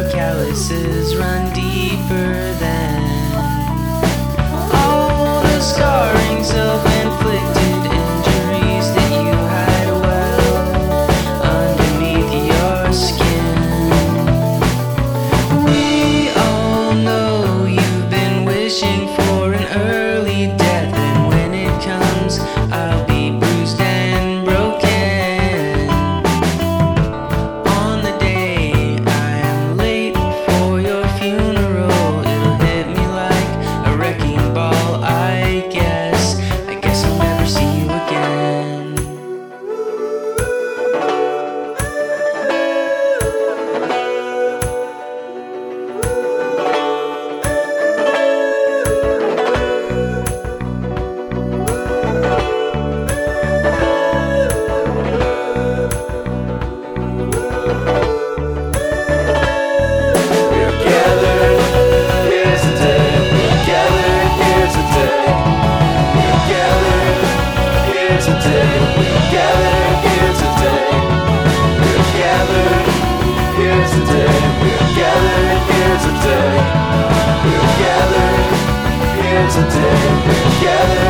calluses run deeper than all the scarring, self-inflicted injuries that you hide well underneath your skin. We all know you've been wishing for an early death, and when it comes, I'll be bruised and broken. On the day I am late for your funeral, it'll hit me like a wrecking ball. I guess I'll never see you again. Today we're gathered